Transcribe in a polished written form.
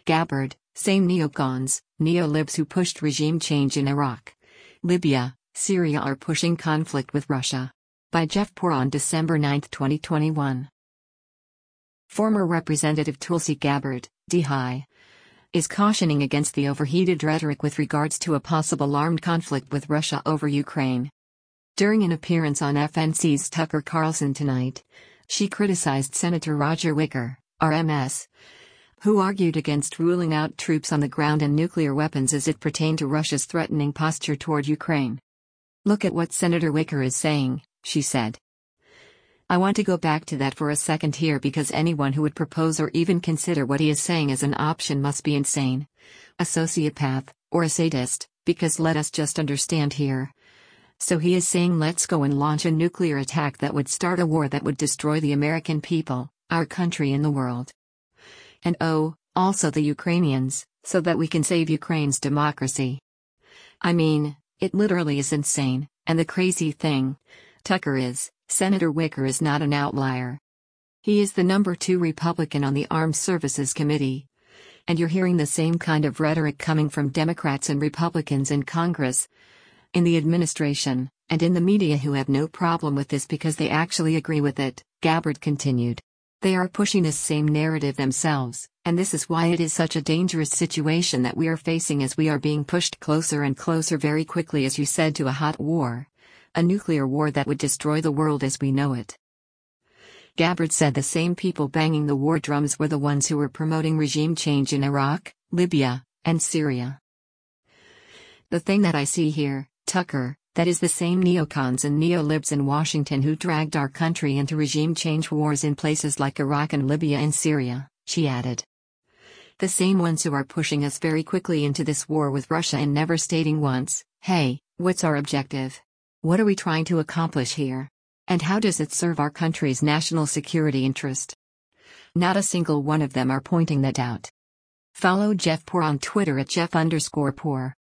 Gabbard, same neocons, neolibs who pushed regime change in Iraq, Libya, Syria are pushing conflict with Russia. By Jeff Poor on December 9, 2021. Former Representative Tulsi Gabbard, DHI, is cautioning against the overheated rhetoric with regards to a possible armed conflict with Russia over Ukraine. During an appearance on FNC's Tucker Carlson Tonight, she criticized Senator Roger Wicker, RMS, who argued against ruling out troops on the ground and nuclear weapons as it pertained to Russia's threatening posture toward Ukraine. "Look at what Senator Wicker is saying," she said. "I want to go back to that for a second here because anyone who would propose or even consider what he is saying as an option must be insane, a sociopath, or a sadist, because let us just understand here. So he is saying let's go and launch a nuclear attack that would start a war that would destroy the American people, our country and the world. And also the Ukrainians, so that we can save Ukraine's democracy. I mean, it literally is insane, and the crazy thing, Senator Wicker is not an outlier. He is the number 2 Republican on the Armed Services Committee. And you're hearing the same kind of rhetoric coming from Democrats and Republicans in Congress, in the administration, and in the media who have no problem with this because they actually agree with it," Gabbard continued. "They are pushing this same narrative themselves, and this is why it is such a dangerous situation that we are facing as we are being pushed closer and closer very quickly, as you said, to a hot war. A nuclear war that would destroy the world as we know it." Gabbard said the same people banging the war drums were the ones who were promoting regime change in Iraq, Libya, and Syria. "The thing that I see here, Tucker, that is the same neocons and neolibs in Washington who dragged our country into regime change wars in places like Iraq and Libya and Syria," she added. "The same ones who are pushing us very quickly into this war with Russia and never stating once, hey, what's our objective? What are we trying to accomplish here? And how does it serve our country's national security interest? Not a single one of them are pointing that out." Follow Jeff Poor on Twitter at Jeff_Poor.